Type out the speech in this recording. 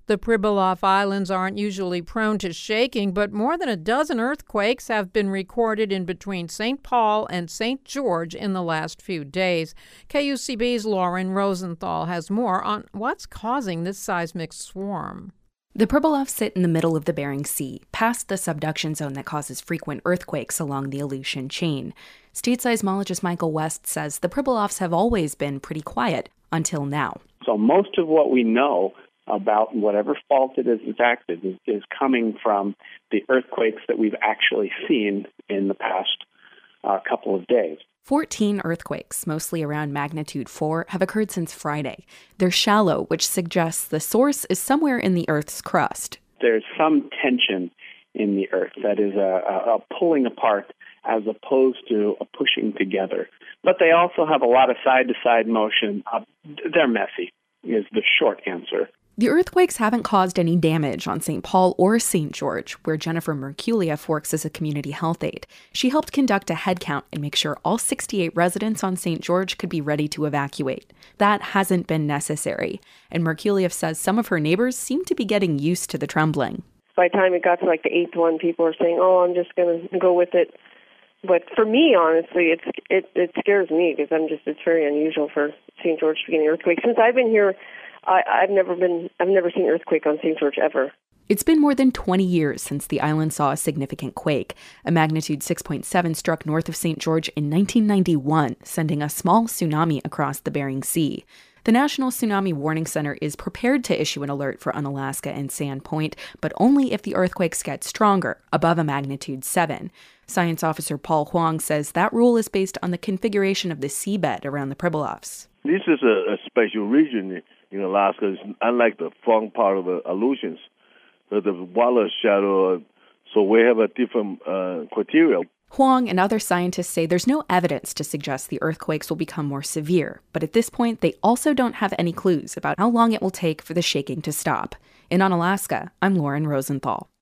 The Pribilof Islands aren't usually prone to shaking, but more than a dozen earthquakes have been recorded in between St. Paul and St. George in the last few days. KUCB's Lauren Rosenthal has more on what's causing this seismic swarm. The Pribilofs sit in the middle of the Bering Sea, past the subduction zone that causes frequent earthquakes along the Aleutian chain. State seismologist Michael West says the Pribilofs have always been pretty quiet until now. So most of what we know about whatever fault it is that's active is coming from the earthquakes that we've actually seen in the past couple of days. 14 earthquakes, mostly around magnitude 4, have occurred since Friday. They're shallow, which suggests the source is somewhere in the Earth's crust. There's some tension in the Earth that is a pulling apart as opposed to a pushing together. But they also have a lot of side-to-side motion. They're messy, is the short answer. The earthquakes haven't caused any damage on St. Paul or St. George, where Jennifer Merkulieff works as a community health aide. She helped conduct a head count and make sure all 68 residents on St. George could be ready to evacuate. That hasn't been necessary, and Merkulieff says some of her neighbors seem to be getting used to the trembling. By the time it got to like the eighth one, people were saying, I'm just going to go with it. But for me, honestly, it scares me because it's very unusual for St. George to get an earthquake. Since I've been here, I've never seen an earthquake on St. George ever. It's been more than 20 years since the island saw a significant quake. A magnitude 6.7 struck north of St. George in 1991, sending a small tsunami across the Bering Sea. The National Tsunami Warning Center is prepared to issue an alert for Unalaska and Sand Point, but only if the earthquakes get stronger, above a magnitude 7. Science officer Paul Huang says that rule is based on the configuration of the seabed around the Pribilofs. This is a special region in Alaska. It's unlike the front part of the Aleutians. The water is shallow, so we have a different criteria. Huang and other scientists say there's no evidence to suggest the earthquakes will become more severe, but at this point, they also don't have any clues about how long it will take for the shaking to stop. In Unalaska, I'm Lauren Rosenthal.